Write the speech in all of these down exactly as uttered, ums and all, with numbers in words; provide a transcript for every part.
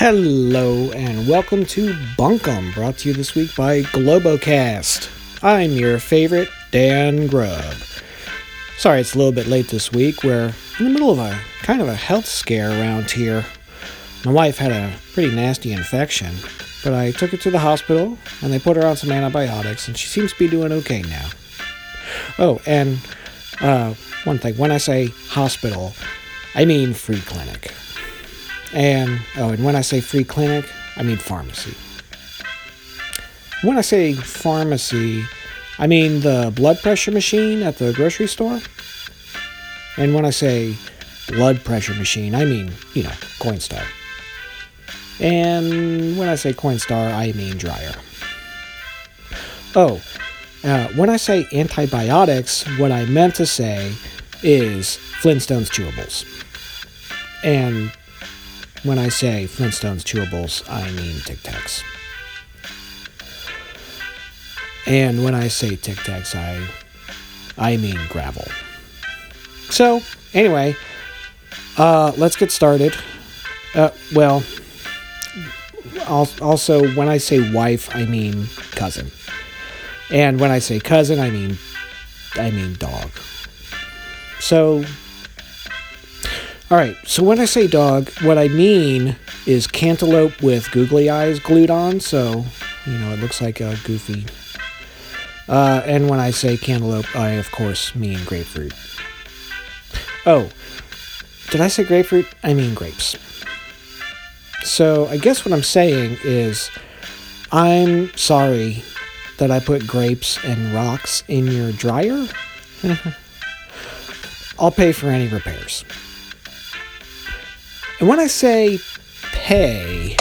Hello and welcome to Bunkum, brought to you this week by Globocast. I'm your favorite, Dan Grubb. Sorry it's a little bit late this week. We're in the middle of a kind of a health scare around here. My wife had a pretty nasty infection, but I took her to the hospital and they put her on some antibiotics and she seems to be doing okay now. Oh, and uh, one thing, when I say hospital, I mean free clinic. And, oh, and when I say free clinic, I mean pharmacy. When I say pharmacy, I mean the blood pressure machine at the grocery store. And when I say blood pressure machine, I mean, you know, Coinstar. And when I say Coinstar, I mean dryer. Oh, uh, when I say antibiotics, what I meant to say is Flintstones chewables. And when I say Flintstones chewables, I mean Tic Tacs. And when I say Tic Tacs, I, I mean gravel. So, anyway, uh, let's get started. Uh, well, also, when I say wife, I mean cousin. And when I say cousin, I mean, I mean dog. So, all right, so when I say dog, what I mean is cantaloupe with googly eyes glued on, so, you know, it looks like a goofy. Uh, and when I say cantaloupe, I, of course, mean grapefruit. Oh, did I say grapefruit? I mean grapes. So I guess what I'm saying is I'm sorry that I put grapes and rocks in your dryer. I'll pay for any repairs. And when I say pay,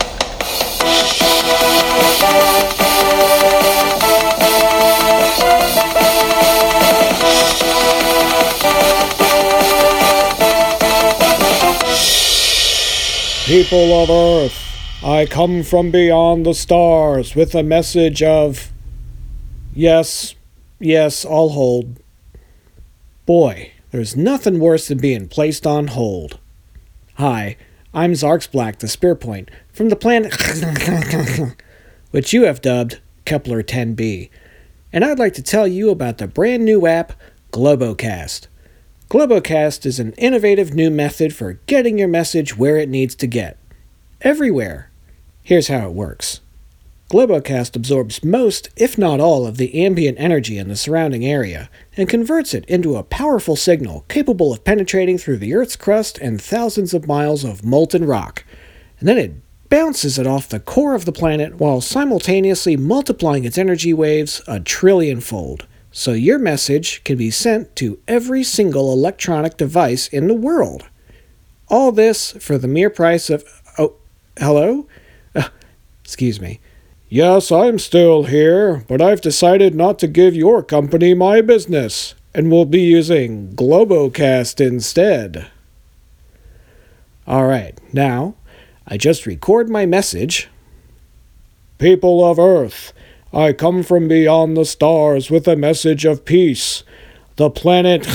people of Earth, I come from beyond the stars with a message of, yes, yes, I'll hold. Boy, there's nothing worse than being placed on hold. Hi, I'm Zarks Black, the Spearpoint, from the planet which you have dubbed Kepler ten b, and I'd like to tell you about the brand new app, Globocast. Globocast is an innovative new method for getting your message where it needs to get. Everywhere. Here's how it works. Globocast absorbs most, if not all, of the ambient energy in the surrounding area and converts it into a powerful signal capable of penetrating through the Earth's crust and thousands of miles of molten rock. And then it bounces it off the core of the planet while simultaneously multiplying its energy waves a trillion-fold. So your message can be sent to every single electronic device in the world. All this for the mere price of... Oh, hello? Uh, excuse me. Yes, I'm still here, but I've decided not to give your company my business, and will be using Globocast instead. Alright, now, I just record my message. People of Earth, I come from beyond the stars with a message of peace. The planet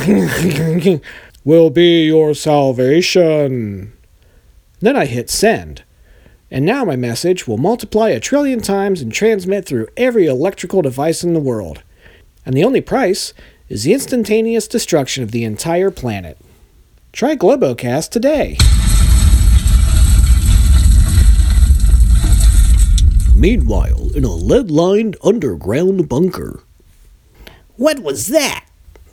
will be your salvation. Then I hit send. And now my message will multiply a trillion times and transmit through every electrical device in the world. And the only price is the instantaneous destruction of the entire planet. Try Globocast today. Meanwhile, in a lead-lined underground bunker. What was that?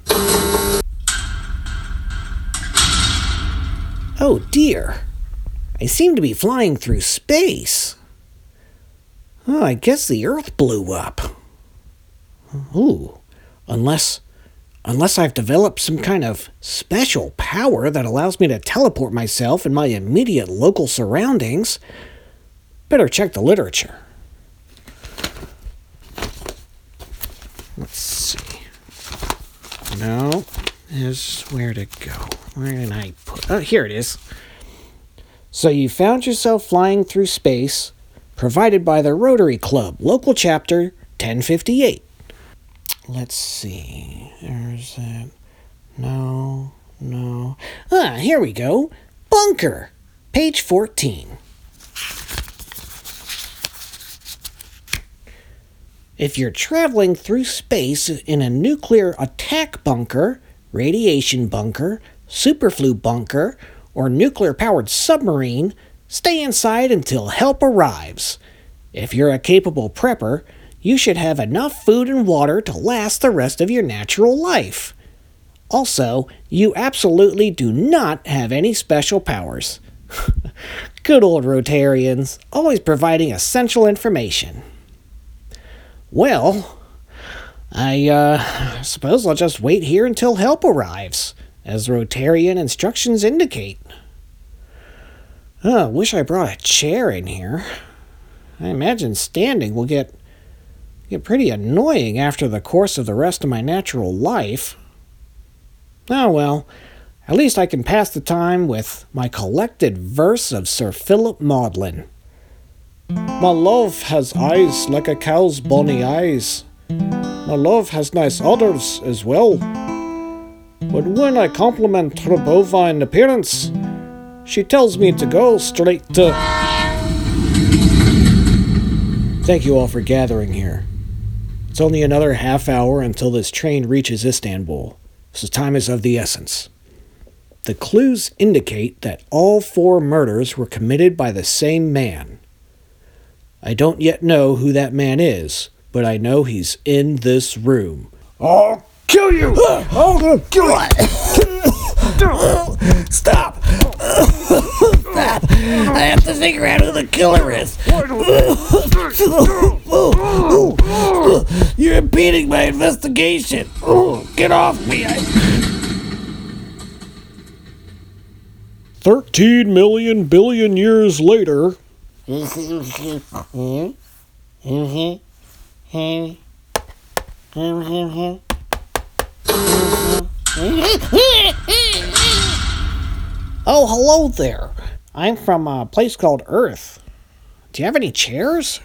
Oh dear. I seem to be flying through space. Oh, I guess the Earth blew up. Ooh, unless, unless I've developed some kind of special power that allows me to teleport myself in my immediate local surroundings. Better check the literature. Let's see. No, is where to go. Where did I put? Oh, here it is. So you found yourself flying through space, provided by the Rotary Club, local chapter ten fifty-eight. Let's see. There's that. No, no. Ah, here we go. Bunker. Page fourteen. If you're traveling through space in a nuclear attack bunker, radiation bunker, superflu bunker, or nuclear-powered submarine, stay inside until help arrives. If you're a capable prepper, you should have enough food and water to last the rest of your natural life. Also, you absolutely do not have any special powers. Good old Rotarians, always providing essential information. Well, I uh, suppose I'll just wait here until help arrives, as Rotarian instructions indicate. Oh, wish I brought a chair in here. I imagine standing will get, get pretty annoying after the course of the rest of my natural life. Oh well, at least I can pass the time with my collected verse of Sir Philip Maudlin. My love has eyes like a cow's bonny eyes. My love has nice udders as well. But when I compliment her bovine appearance, she tells me to go straight to... Thank you all for gathering here. It's only another half hour until this train reaches Istanbul, so time is of the essence. The clues indicate that all four murders were committed by the same man. I don't yet know who that man is, but I know he's in this room. I'll kill you! I'll kill you! Stop! Stop! I have to figure out who the killer is. You're impeding my investigation. Get off me! Thirteen million billion years later. Oh, hello there. I'm from a place called Earth. Do you have any chairs?